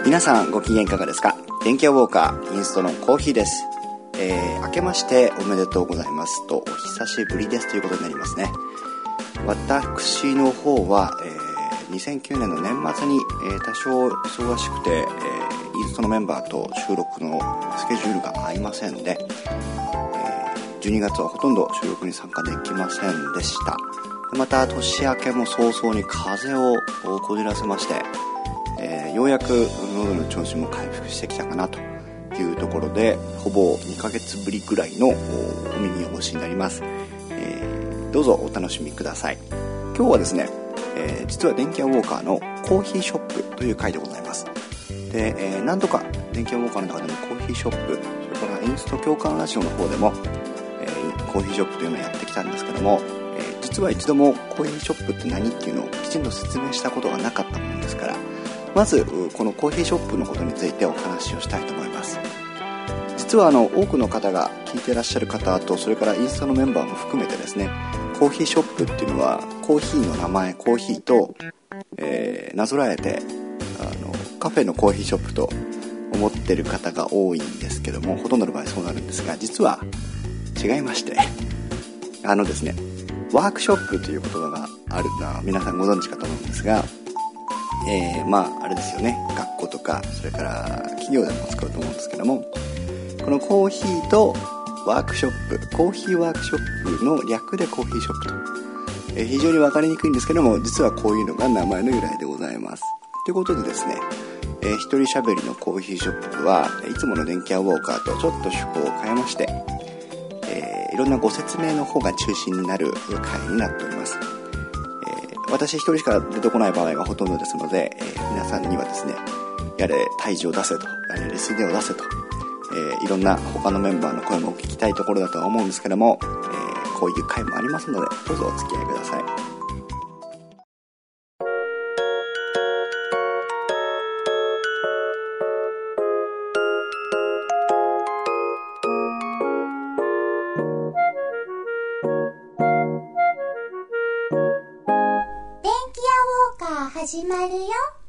皆さんご機嫌いかがですか。電気屋ウォーカーインストのコーヒーです。明けましておめでとうございますと、お久しぶりですということになりますね。私の方は、2009年の年末に、多少忙しくて、インストのメンバーと収録のスケジュールが合いませんで、12月はほとんど収録に参加できませんでした。また年明けも早々に風邪をこじらせまして、ようやく喉の調子も回復してきたかなというところで、ほぼ2ヶ月ぶりぐらいのお耳汚しになります。どうぞお楽しみください。今日はですね、実は電気屋ウォーカーのコーヒーショップという回でございます。で、何度か電気屋ウォーカーの中でもコーヒーショップ、それからインスト共感ラジオの方でも、コーヒーショップというのをやってきたんですけども、実は一度もコーヒーショップって何っていうのをきちんと説明したことがなかったものですから、まずこのコーヒーショップのことについてお話をしたいと思います。実は多くの方が聞いていらっしゃる方と、それからインスタのメンバーも含めてですね、コーヒーショップっていうのはコーヒーの名前、コーヒーと、なぞらえてカフェのコーヒーショップと思ってる方が多いんですけども、ほとんどの場合そうなるんですが、実は違いまして、ですね、ワークショップという言葉があるのは皆さんご存知かと思うんですが、あれですよね、学校とかそれから企業でも使うと思うんですけども、このコーヒーとワークショップ、コーヒーワークショップの略でコーヒーショップと、非常に分かりにくいんですけども、実はこういうのが名前の由来でございます。ということでですね、一人喋りのコーヒーショップはいつもの電気屋ウォーカーとちょっと趣向を変えまして、いろんなご説明の方が中心になる回になっております。私一人しか出てこない場合がほとんどですので、皆さんにはですね、やれ退治を出せと、やれレスデを出せと、いろんな他のメンバーの声も聞きたいところだとは思うんですけども、こういう回もありますので、どうぞお付き合いください。 始まるよ。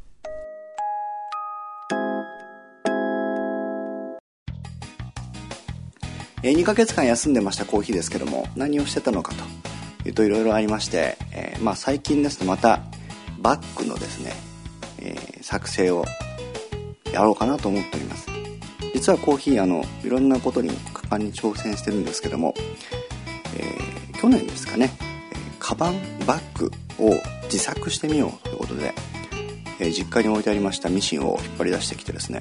2ヶ月間休んでましたコーヒーですけども、何をしてたのかというといろいろありまして、最近ですとまたバッグのですね、作成をやろうかなと思っております。実はコーヒーいろんなことに果敢に挑戦してるんですけども、去年ですかね、カバンバッグを自作してみようということで、実家に置いてありましたミシンを引っ張り出してきてですね、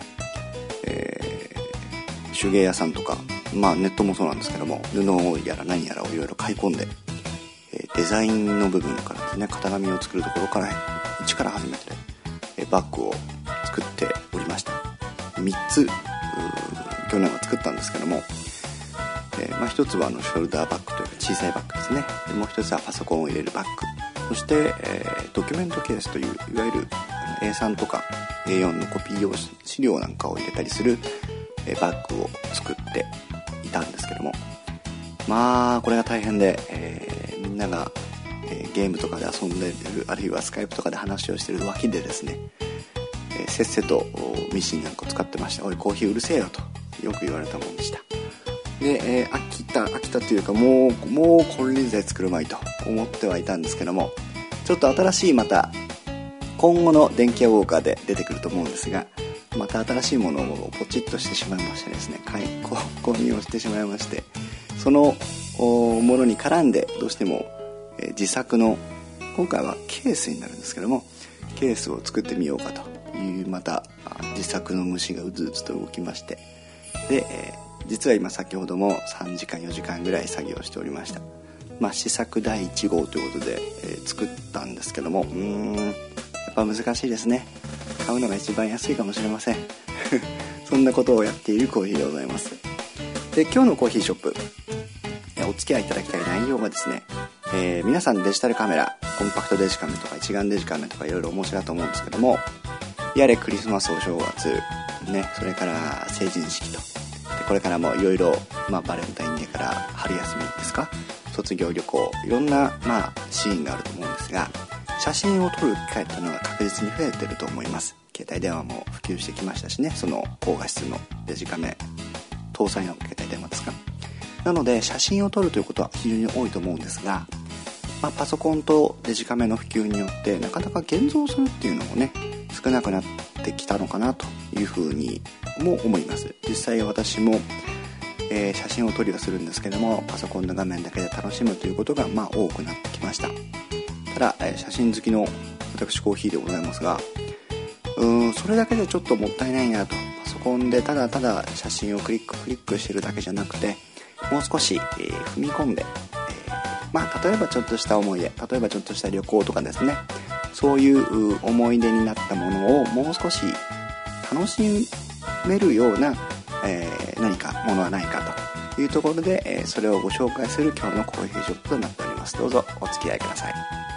手芸屋さんとか、ネットもそうなんですけども、布やら何やらをいろいろ買い込んで、デザインの部分からですね、型紙を作るところから一から始めて、バッグを作っておりました。3つ去年は作ったんですけども、一つはショルダーバッグというか小さいバッグですね。でもう一つはパソコンを入れるバッグ、そして、ドキュメントケースといういわゆる A3 とか A4 のコピー用資料なんかを入れたりする、バッグを作っていたんですけども、これが大変で、みんなが、ゲームとかで遊んでいる、あるいはスカイプとかで話をしている脇でですね、せっせとミシンなんかを使ってました。おいコーヒーうるせえよとよく言われたもんでした。で、飽きたというか、もう金輪際作るまいと思ってはいたんですけども、ちょっと新しいまた今後の電気屋ウォーカーで出てくると思うんですが、また新しいものをポチッとしてしまいましてですね、購入をしてしまいまして、そのものに絡んでどうしても、自作の、今回はケースになるんですけども、ケースを作ってみようかというまた自作の虫がうずうずと動きまして、で、実は今先ほども3時間4時間ぐらい作業しておりました。試作第1号ということで、作ったんですけども、やっぱ難しいですね。買うのが一番安いかもしれませんそんなことをやっているコーヒーでございます。で、今日のコーヒーショップ、お付き合いいただきたい内容がですね、皆さんデジタルカメラ、コンパクトデジカメとか一眼デジカメとかいろいろお持ちだと思うんですけども、やれクリスマスお正月ね、それから成人式と、でこれからもいろいろバレンタインデーから春休みですか、卒業旅行、いろんなシーンがあると思うんですが、写真を撮る機会っていうのが確実に増えてると思います。 携帯電話も普及してきましたしね、その高画質のデジカメ搭載の携帯電話ですか。なので写真を撮るということは非常に多いと思うんですが、パソコンとデジカメの普及によってなかなか現像するっていうのもね少なくなってきたのかなというふうにも思います。実際私も、写真を撮りはするんですけども、パソコンの画面だけで楽しむということが多くなってきました。ただ、写真好きの私コーヒーでございますが、それだけでちょっともったいないなと。パソコンでただただ写真をクリックしてるだけじゃなくて、もう少し、踏み込んで、例えばちょっとした思い出、例えばちょっとした旅行とかですね、そういう思い出になったものをもう少し楽しめるような、何かものはないかというところで、それをご紹介する今日のコーヒーショップとなっております。どうぞお付き合いください。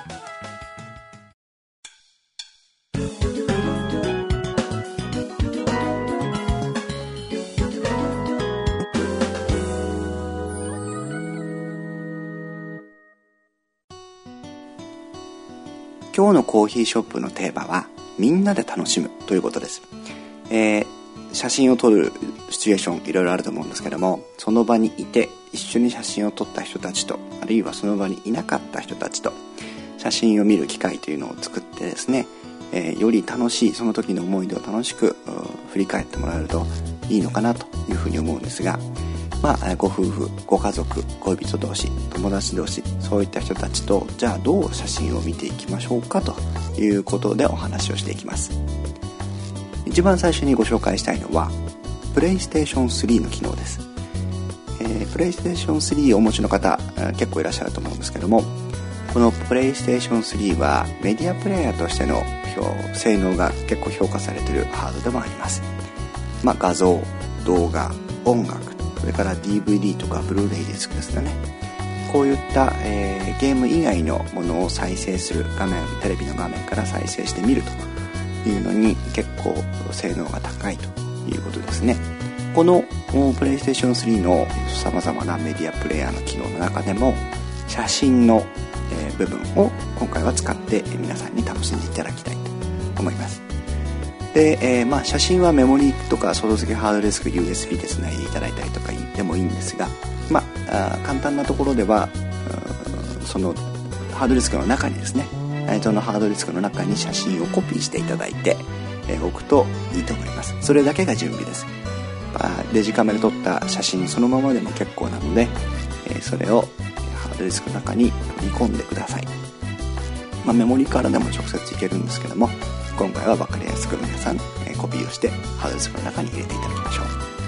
今日のコーヒーショップのテーマはみんなで楽しむということです。写真を撮るシチュエーションいろいろあると思うんですけども、その場にいて一緒に写真を撮った人たちと、あるいはその場にいなかった人たちと写真を見る機会というのを作ってですね、より楽しいその時の思い出を楽しく振り返ってもらえるといいのかなというふうに思うんですが、ご夫婦、ご家族、恋人同士、友達同士、そういった人たちとじゃあどう写真を見ていきましょうかということでお話をしていきます。一番最初にご紹介したいのはプレイステーション3の機能です。プレイステーション3をお持ちの方、結構いらっしゃると思うんですけども、このプレイステーション3はメディアプレイヤーとしての性能が結構評価されているハードでもあります。画像、動画、音楽、それから DVD とかブルーレイディスクですね、こういった、ゲーム以外のものを再生する画面、テレビの画面から再生してみるというのに結構性能が高いということですね。このプレイステーション3のさまざまなメディアプレイヤーの機能の中でも写真の、部分を今回は使って皆さんに楽しんでいただきたいと思います。で、写真はメモリーとか外付けハードディスク USB でつないでいただいたりとかでもいいんですが、簡単なところではそのハードディスクの中にですね、内蔵のハードディスクの中に写真をコピーしていただいて、置くといいと思います。それだけが準備です。デジカメで撮った写真そのままでも結構なので、それをハードディスクの中に取り込んでください。メモリからでも直接いけるんですけども、今回は分かりやすく皆さん、コピーをしてハードディスクの中に入れていただきましょ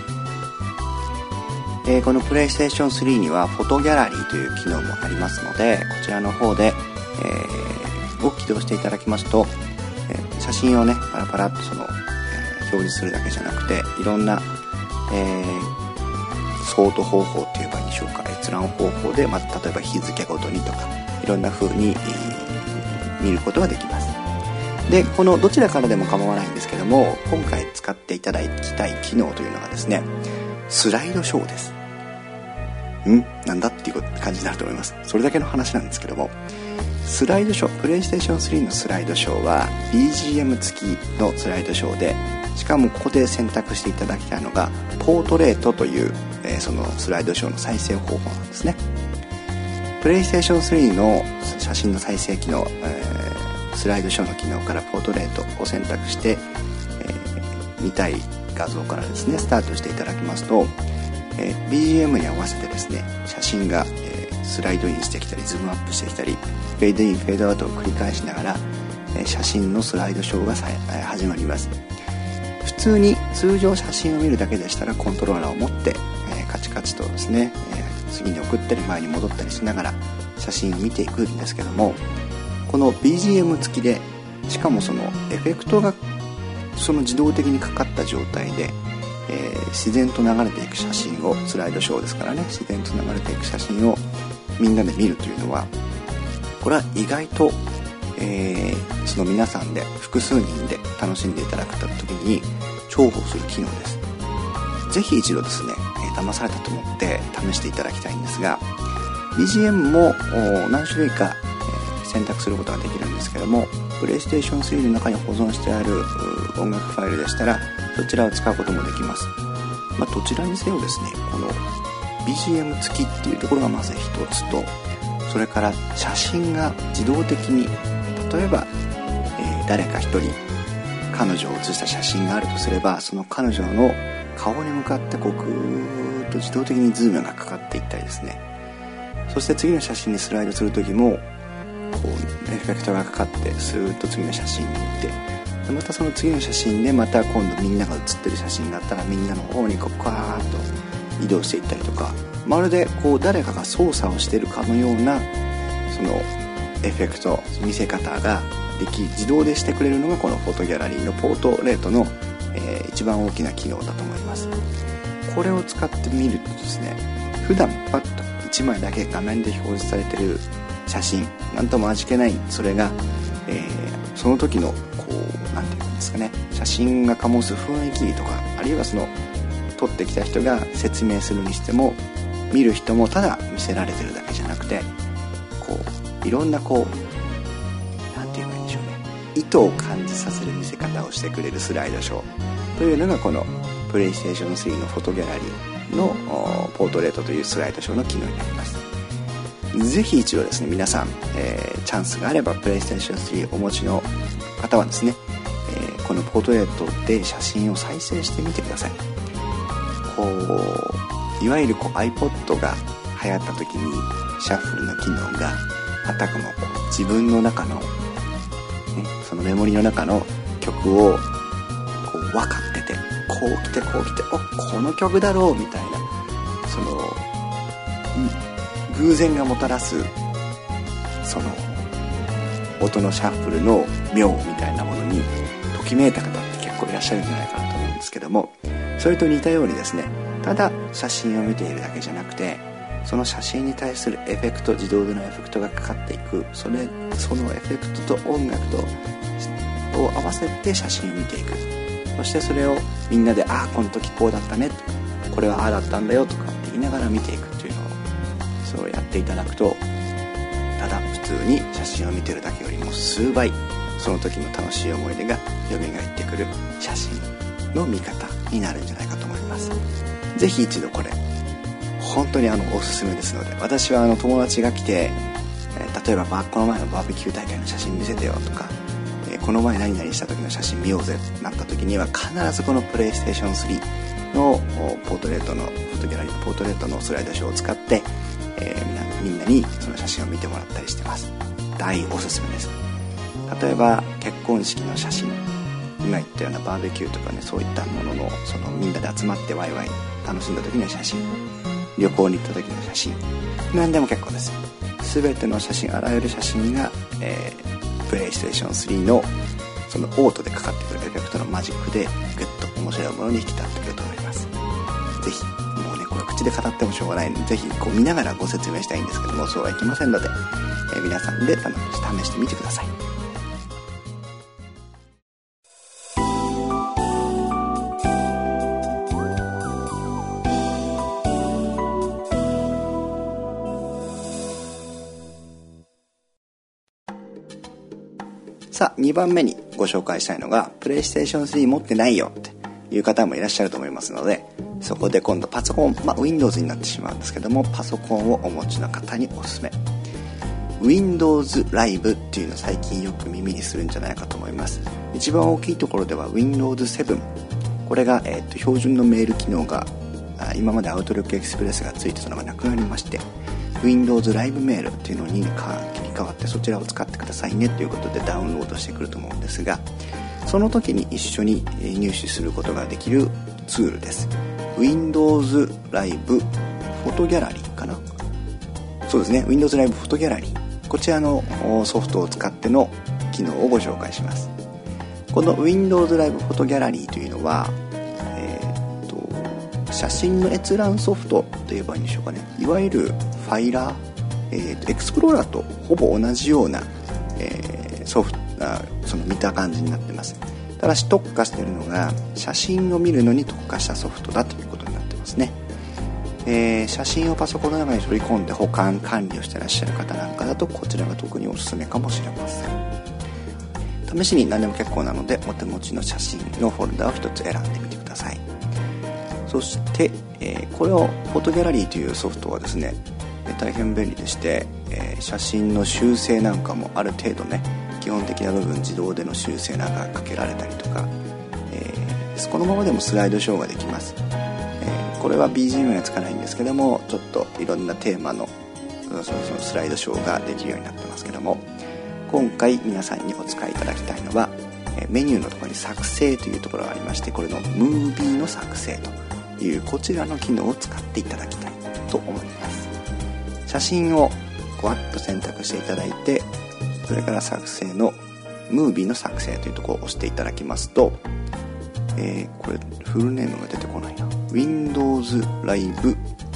う。このプレイステーション3にはフォトギャラリーという機能もありますので、こちらの方で、を起動していただきますと、写真をねパラッと表示するだけじゃなくて、いろんな、ソート方法といえばいいでしょうか、閲覧方法で、例えば日付ごとにとかいろんな風に、見ることができます。で、このどちらからでも構わないんですけども、今回使っていただきたい機能というのがですね、スライドショーです。なんだっていう感じになると思います。それだけの話なんですけども、スライドショー、プレイステーション3のスライドショーは BGM 付きのスライドショーで、しかもここで選択していただきたいのがポートレートという、そのスライドショーの再生方法なんですね。プレイステーション3の写真の再生機能、スライドショーの機能からポートレートを選択して、見たい画像からですねスタートしていただきますと、BGM に合わせてですね写真が、スライドインしてきたりズームアップしてきたり、フェードインフェードアウトを繰り返しながら、写真のスライドショーが始まります。普通に通常写真を見るだけでしたらコントローラーを持って、カチカチとですね、次に送ったり前に戻ったりしながら写真を見ていくんですけども、この BGM 付きで、しかもそのエフェクトがその自動的にかかった状態で、自然と流れていく写真を、スライドショーですからね、自然と流れていく写真をみんなで見るというのは、これは意外と、その皆さんで複数人で楽しんでいただく時に重宝する機能です。ぜひ一度ですね、騙されたと思って試していただきたいんですが、 BGM も何種類か選択することができるんですけども、 PlayStation 3の中に保存してある音楽ファイルでしたらそちらを使うこともできます。どちらにせよですね、この BGM 付きっていうところがまず一つと、それから写真が自動的に、例えば、誰か一人彼女を写した写真があるとすれば、その彼女の顔に向かってグーッと自動的にズームがかかっていったりですね、そして次の写真にスライドする時もエフェクトがかかってスーッと次の写真に行って、でまたその次の写真でまた今度みんなが写ってる写真があったらみんなの方にガーッと移動していったりとか、まるで誰かが操作をしているかのようなそのエフェクト見せ方が自動でしてくれるのがこのフォトギャラリーのポートレートの、一番大きな機能だと思います。これを使ってみるとですね、普段パッと1枚だけ画面で表示されている写真、なんとも味気ないそれが、その時のなんていうんですかね、写真が醸す雰囲気とか、あるいはその撮ってきた人が説明するにしても、見る人もただ見せられてるだけじゃなくて、いろんななんて言えばいいんでしょうね、意図を感じさせる見せ方をしてくれるスライドショーというのがこのプレイステーション3のフォトギャラリーのポートレートというスライドショーの機能になります。ぜひ一度ですね、皆さん、チャンスがあればプレイステーション3お持ちの方はですね、このポートレートで写真を再生してみてください。いわゆるiPod が流行った時にシャッフルの機能があたかも自分の中の、そのメモリの中の曲を分かってて、こう来てこの曲だろうみたいな、その偶然がもたらすその音のシャッフルの妙みたいなものにときめいた方って結構いらっしゃるんじゃないかなと思うんですけども、それと似たようにですね、ただ写真を見ているだけじゃなくて、その写真に対するエフェクト、自動でのエフェクトがかかっていく、そのエフェクトと音楽を合わせて写真を見ていく。そしてそれをみんなで、この時こうだったねとか、これはだったんだよとかって言いながら見ていくっていうのをそうやっていただくと、ただ普通に写真を見てるだけよりも数倍その時の楽しい思い出が蘇ってくる写真の見方になるんじゃないかと思います。ぜひ一度これ本当におすすめですので、私は友達が来て、例えばこの前のバーベキュー大会の写真見せてよとか、この前何々した時の写真見ようぜってなった時には、必ずこのプレイステーション3のポートレートのフォトギャラリーのポートレートのスライドショーを使って、みんなにその写真を見てもらったりしてます。大おすすめです。例えば結婚式の写真、今言ったようなバーベキューとかね、そういったもののそのみんなで集まってワイワイ楽しんだ時の写真、旅行に行った時の写真、何でも結構です。全ての写真、あらゆる写真が、プレイステーション3のそのオートでかかってくるエフェクトのマジックでグッと面白いものに引き立ってくると思います。ぜひもうね、これ口で語ってもしょうがないので、ぜひ見ながらご説明したいんですけども、そうはいきませんので、皆さんで試してみてください。さあ、2番目にご紹介したいのが、プレイステーション3持ってないよっていう方もいらっしゃると思いますので、そこで今度パソコン、Windows になってしまうんですけども、パソコンをお持ちの方におすすめ。Windows Live っていうのを最近よく耳にするんじゃないかと思います。一番大きいところでは Windows 7、これが、標準のメール機能が、今まで Outlook Express がついてたのがなくなりまして、Windows ライブメールっていうのに切り替わって、そちらを使ってくださいねということでダウンロードしてくると思うんですが、その時に一緒に入手することができるツールです。 Windows ライブフォトギャラリーかな、そうですね、 Windows ライブフォトギャラリー、こちらのソフトを使っての機能をご紹介します。この Windows ライブフォトギャラリーというのは、写真の閲覧ソフトと言えばいいんでしょうかね。いわゆるファイラー、エクスプローラーとほぼ同じような、その見た感じになってます。ただし特化しているのが写真を見るのに特化したソフトだということになってますね。写真をパソコンの中に取り込んで保管管理をしていらっしゃる方なんかだと、こちらが特におすすめかもしれません。 試しに何でも結構なのでお手持ちの写真のフォルダを一つ選んでみてください。そして、これをフォトギャラリーというソフトはですね、大変便利でして、写真の修正なんかもある程度ね、基本的な部分自動での修正なんかかけられたりとか、このままでもスライドショーができます。これは BGM がつかないんですけども、ちょっといろんなテーマのそのスライドショーができるようになってますけども、今回皆さんにお使いいただきたいのは、メニューのところに作成というところがありまして、これのムービーの作成というこちらの機能を使っていただきたいと思います。写真をふわっと選択していただいて、それから作成のムービーの作成というところを押していただきますと、これフルネームが出てこないな。 Windows Live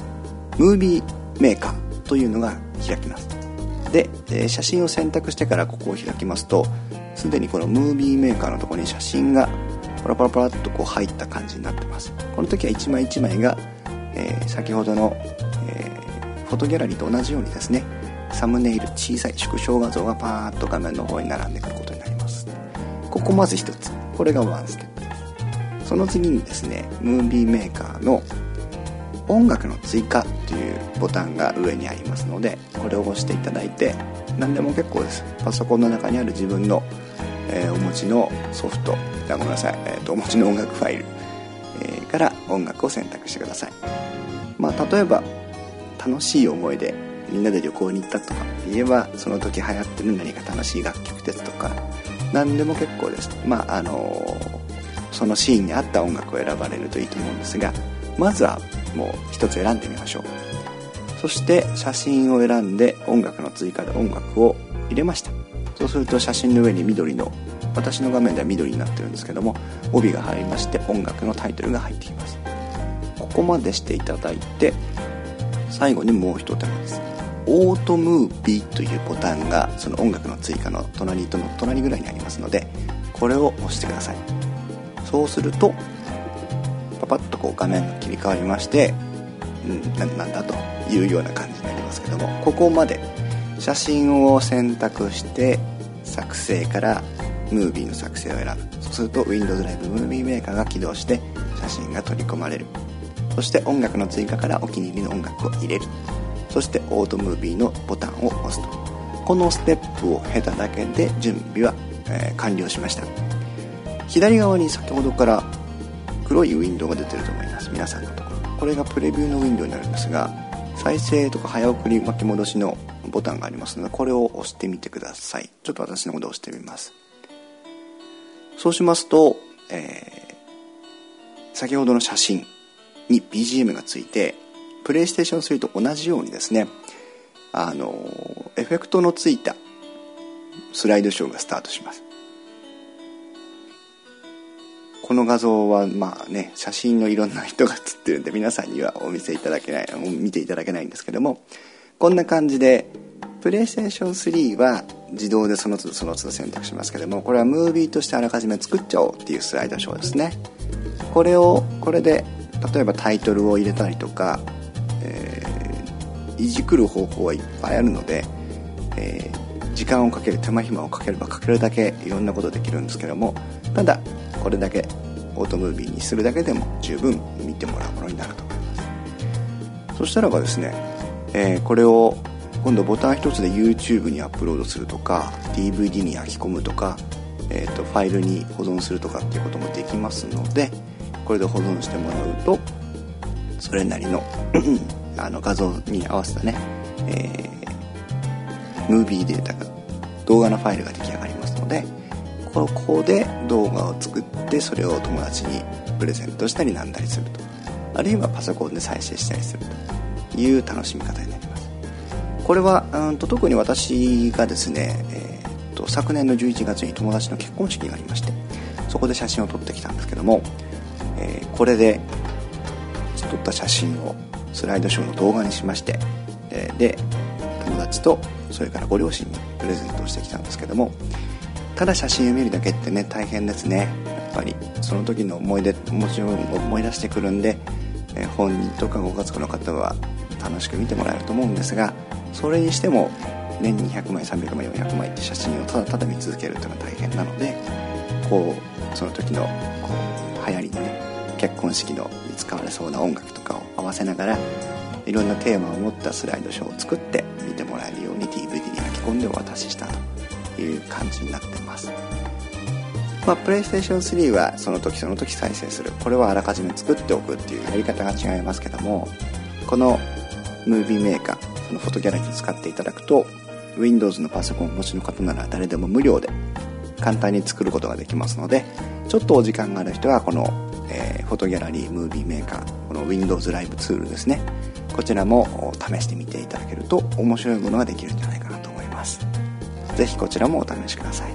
Movie Maker というのが開きます。で、写真を選択してからここを開きますと、すでにこのムービーメーカーのところに写真がパラパラパラっとこう入った感じになってます。この時は一枚一枚が、先ほどの、フォトギャラリーと同じようにですね、サムネイル、小さい縮小画像がパーッと画面の方に並んでくることになります。ここまず一つ、これがワンステップ。その次にですね、ムービーメーカーの音楽の追加というボタンが上にありますので、これを押していただいて、何でも結構です。パソコンの中にある自分の、お持ちのソフト、ごめんなさい、お持ちの音楽ファイル、から音楽を選択してください。例えば楽しい思い出、みんなで旅行に行ったとか言えば、その時流行ってる何か楽しい楽曲ですとか、何でも結構です。そのシーンに合った音楽を選ばれるといいと思うんですが、まずはもう一つ選んでみましょう。そして写真を選んで音楽の追加で音楽を入れました。そうすると写真の上に緑の、私の画面では緑になってるんですけども、帯が入りまして音楽のタイトルが入っています。ここまでしていただいて、最後にもう一手間です。オートムービーというボタンがその音楽の追加の隣との隣ぐらいにありますので、これを押してください。そうするとパパッとこう画面が切り替わりまして、なんだというような感じになりますけども、ここまで写真を選択して作成からムービーの作成を選ぶ。そうすると Windows Live Movie Maker が起動して写真が取り込まれる。そして音楽の追加からお気に入りの音楽を入れる。そしてオートムービーのボタンを押すと。このステップを経ただけで準備は、完了しました。左側に先ほどから黒いウィンドウが出てると思います。皆さんのところ、これがプレビューのウィンドウになるんですが、再生とか早送り巻き戻しのボタンがありますので、これを押してみてください。ちょっと私の方で押してみます。そうしますと、先ほどの写真に BGM がついて、プレイステーション3と同じようにですね、エフェクトのついたスライドショーがスタートします。この画像は写真のいろんな人が写ってるんで皆さんには見ていただけないんですけども、こんな感じでプレイステーション3は自動でその都度選択しますけども、これはムービーとしてあらかじめ作っちゃおうっていうスライドショーですね。これで例えばタイトルを入れたりとか、いじくる方法はいっぱいあるので、時間をかける、手間暇をかければかけるだけいろんなことできるんですけども、ただこれだけオートムービーにするだけでも十分見てもらうものになると思います。そしたらばですね、これを今度ボタン一つで YouTube にアップロードするとか DVD に焼き込むとか、ファイルに保存するとかっていうこともできますので、これで保存してもらうとそれなりの画像に合わせたね、ムービーデータが、動画のファイルが出来上がりますので、ここで動画を作ってそれを友達にプレゼントしたりなんだりすると、あるいはパソコンで再生したりするという楽しみ方になります。これは特に私がですね、昨年の11月に友達の結婚式がありまして、そこで写真を撮ってきたんですけども、これで撮った写真をスライドショーの動画にしまして、で友達とそれからご両親にプレゼントをしてきたんですけども、ただ写真を見るだけってね、大変ですね。やっぱりその時の思い出もちろん思い出してくるんで、本人とかご家族の方は楽しく見てもらえると思うんですが、それにしても年に100枚300枚400枚って写真をただただ見続けるというのは大変なので、その時の流行りのね、結婚式のに使われそうな音楽とかを合わせながら、いろんなテーマを持ったスライドショーを作って見てもらえるように DVD に書き込んでお渡ししたという感じになってます。プレイステーション3はその時その時再生する、これはあらかじめ作っておくっていうやり方が違いますけども、このムービーメーカー、そのフォトギャラリーを使っていただくと Windows のパソコンをお持ちの方なら誰でも無料で簡単に作ることができますので、ちょっとお時間がある人はこの、フォトギャラリームービーメーカー、この Windows ライブツールですね、こちらも試してみていただけると面白いものができるんじゃないかなと思います。ぜひこちらもお試しください。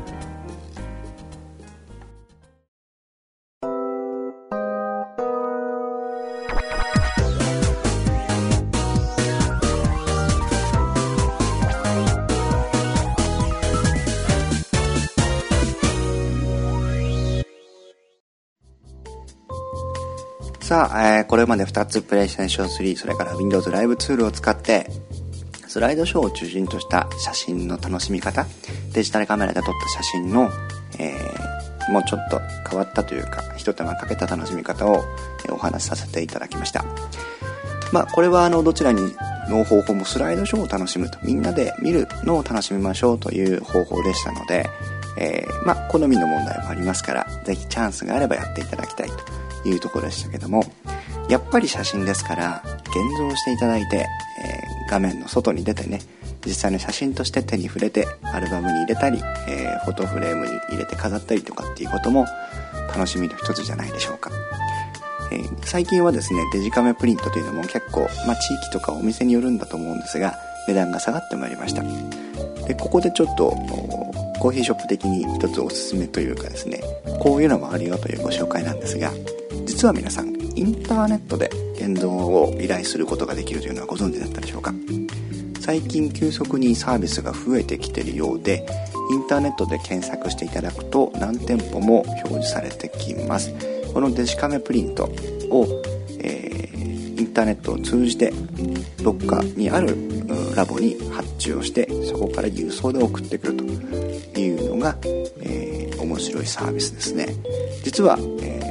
さあ、これまで2つプレイステーション3、それから Windows ライブツールを使ってスライドショーを中心とした写真の楽しみ方、デジタルカメラで撮った写真の、もうちょっと変わったというか一手間かけた楽しみ方をお話しさせていただきました。これはどちらの方法もスライドショーを楽しむと、みんなで見るのを楽しみましょうという方法でしたので、好みの問題もありますから、ぜひチャンスがあればやっていただきたいというところでしたけども、やっぱり写真ですから現像していただいて、画面の外に出てね、実際の写真として手に触れてアルバムに入れたり、フォトフレームに入れて飾ったりとかっていうことも楽しみの一つじゃないでしょうか。最近はですね、デジカメプリントというのも結構、地域とかお店によるんだと思うんですが、値段が下がってまいりました。でここでちょっとコーヒーショップ的に一つおすすめというかですね、こういうのもあるよというご紹介なんですが、実は皆さんインターネットで現像を依頼することができるというのはご存知だったでしょうか。最近急速にサービスが増えてきているようで、インターネットで検索していただくと何店舗も表示されてきます。このデジカメプリントを、インターネットを通じてどっかにあるラボに発注をして、そこから郵送で送ってくるというのが、面白いサービスですね。実は、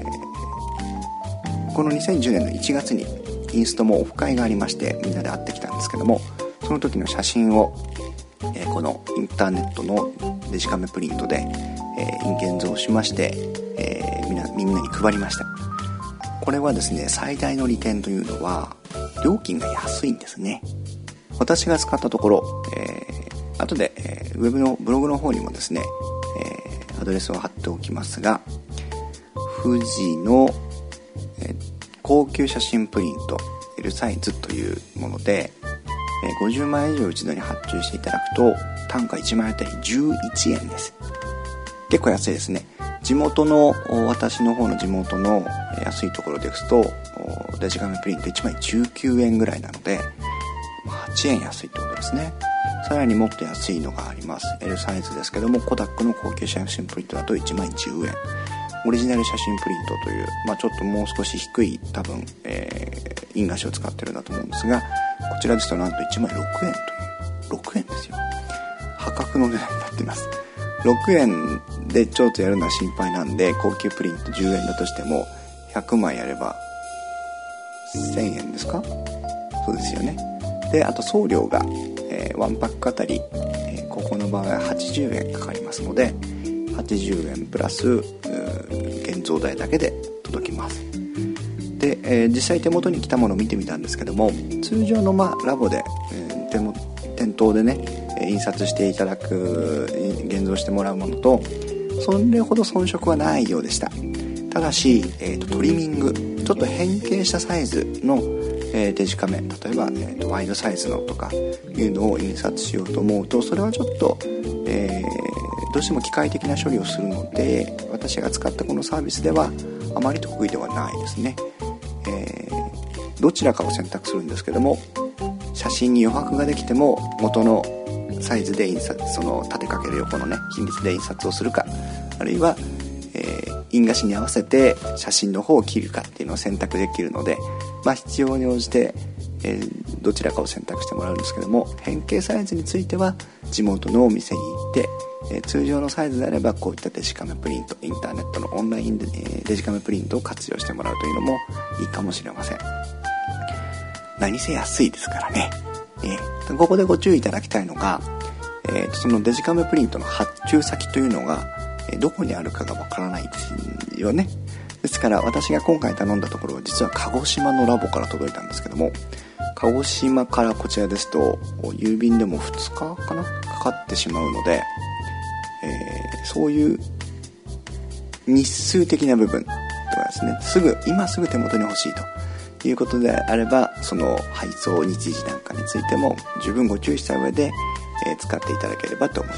この2010年の1月にインストもオフ会がありまして、みんなで会ってきたんですけども、その時の写真を、このインターネットのデジカメプリントで、現像しまして、みんなに配りました。これはですね、最大の利点というのは料金が安いんですね。私が使ったところ、後で、ウェブのブログの方にもですね、アドレスを貼っておきますが、富士の、高級写真プリント L サイズというもので、50枚以上一度に発注していただくと単価1枚あたり11円です。結構安いですね。地元の、私の方の地元の安いところですとデジカメプリント1枚19円ぐらいなので、8円安いってことですね。さらにもっと安いのがあります。 L サイズですけども、コダックの高級写真プリントだと1枚10円、オリジナル写真プリントという、ちょっともう少し低い多分、印画紙を使ってるんだと思うんですが、こちらですとなんと1枚6円という、6円ですよ。破格の値段になっています。6円でちょっとやるのは心配なんで、高級プリント10円だとしても100枚やれば1000円ですか。そうですよね。であと送料が、1パックあたり、ここの場合は80円かかりますので、80円プラス現像代だけで届きます。で、実際手元に来たものを見てみたんですけども、通常のラボで、店頭でね印刷していただく、現像してもらうものとそれほど遜色はないようでした。ただし、トリミング、ちょっと変形したサイズの、デジカメ、例えば、ワイドサイズのとかいうのを印刷しようと思うと、それはちょっと、どうしても機械的な処理をするので、私が使ったこのサービスではあまり得意ではないですね。どちらかを選択するんですけども、写真に余白ができても元のサイズで印刷、その縦かける横のね比率で印刷をするか、あるいは、印画紙に合わせて写真の方を切るかっていうのを選択できるので、必要に応じて、 どちらかを選択してもらうんですけども、変形サイズについては地元のお店に行って、通常のサイズであればこういったデジカメプリント、インターネットのオンラインで、デジカメプリントを活用してもらうというのもいいかもしれません。何せ安いですからね。ここでご注意いただきたいのが、そのデジカメプリントの発注先というのが、どこにあるかがわからないですよね。ですから私が今回頼んだところは実は鹿児島のラボから届いたんですけども、鹿児島からこちらですと郵便でも2日かなかかってしまうので、そういう日数的な部分とかですね、今すぐ手元に欲しいということであれば、その配送日時なんかについても十分ご注意した上で、使っていただければと思います。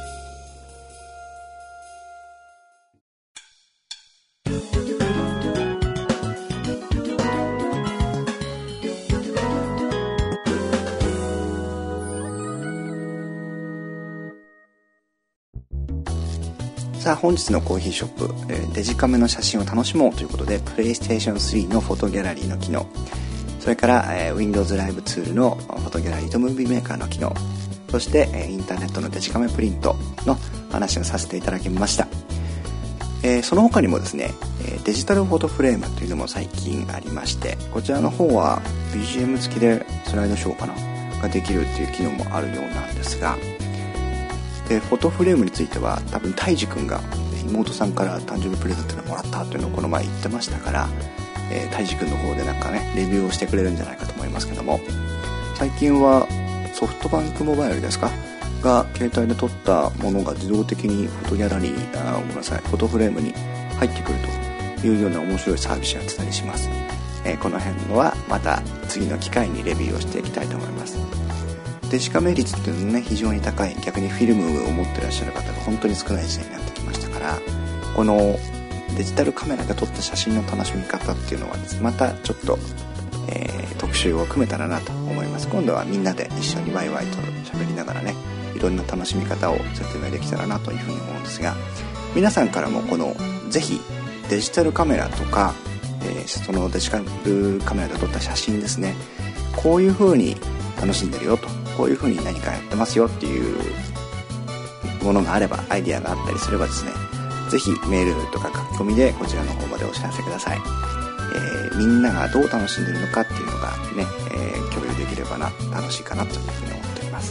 さあ本日のコーヒーショップ、デジカメの写真を楽しもうということで、プレイステーション3のフォトギャラリーの機能、それから、Windows ライブツールのフォトギャラリーとムービーメーカーの機能、そして、インターネットのデジカメプリントの話をさせていただきました。その他にもですね、デジタルフォトフレームというのも最近ありまして、こちらの方は BGM 付きでスライドショーかなができるっていう機能もあるようなんですが、でフォトフレームについては多分タイジ君が妹さんから誕生日プレゼントでもらったというのをこの前言ってましたから、タイジ君の方でなんかねレビューをしてくれるんじゃないかと思いますけども、最近はソフトバンクモバイルですかが携帯で撮ったものが自動的にフォトギャラリーフォトフレームに入ってくるというような面白いサービスやってたりします。この辺はまた次の機会にレビューをしていきたいと思います。デジカメ率っていうのはね非常に高い、逆にフィルムを持ってらっしゃる方が本当に少ない時代になってきましたから、このデジタルカメラが撮った写真の楽しみ方っていうのはですね、またちょっと、特集を組めたらなと思います。今度はみんなで一緒にワイワイと喋りながらね、いろんな楽しみ方を説明できたらなというふうに思うんですが、皆さんからもこのぜひデジタルカメラとか、そのデジタルカメラで撮った写真ですね、こういう風に楽しんでるよと、こういう風に何かやってますよっていうものがあれば、アイディアがあったりすればですね、ぜひメールとか書き込みでこちらの方までお知らせください。みんながどう楽しんでるのかっていうのがね、共有できれば楽しいかなというふうに思っております。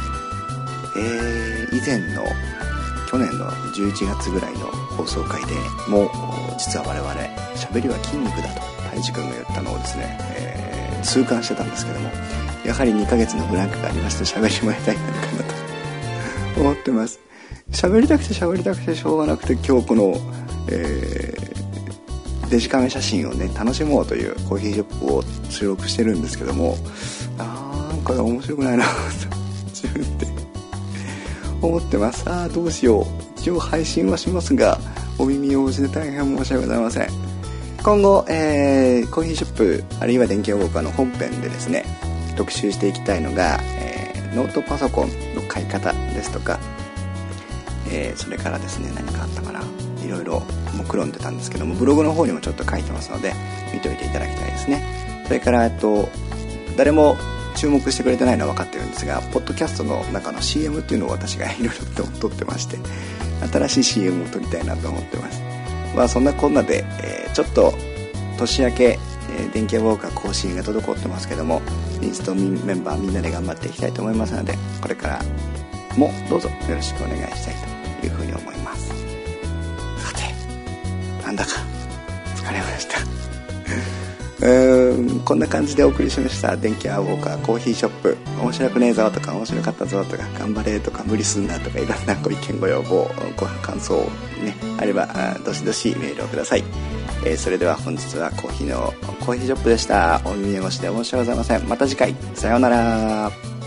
以前の去年の11月ぐらいの放送回でも実は我々喋りは筋肉だと太一くんが言ったのをですね、痛感してたんですけども、やはり2ヶ月のブランクがありまして喋りもやりたいのかなと思ってます。喋りたくてしょうがなくて、今日この、デジカメ写真をね楽しもうというコーヒーショップを収録してるんですけども、なんか面白くないなと自分で思ってます。どうしよう。一応配信はしますが、お耳を失って大変申し訳ございません。今後、コーヒーショップあるいは電気屋ウォーカーの本編でですね特集していきたいのが、ノートパソコンの買い方ですとか、それからですね、何かあったかな、いろいろ目論んでたんですけども、ブログの方にもちょっと書いてますので見ておいていただきたいですね。それから誰も注目してくれてないのは分かってるんですが、ポッドキャストの中の CM っていうのを私がいろいろと撮ってまして、新しい CM を撮りたいなと思ってます。そんなこんなで、ちょっと年明け、電気屋ウォーカー更新が滞ってますけども、インストメンバーみんなで頑張っていきたいと思いますので、これからもどうぞよろしくお願いしたいというふうに思います。さて、なんだか疲れましたこんな感じでお送りしました。電気屋ウォーカーコーヒーショップ、面白くねえぞとか面白かったぞとか頑張れとか無理すんなとか、いろんなご意見ご要望ご感想ねあればどしどしメールをください。それでは本日はコーヒーショップでした。お耳汚しで申し訳ございません。また次回、さようなら。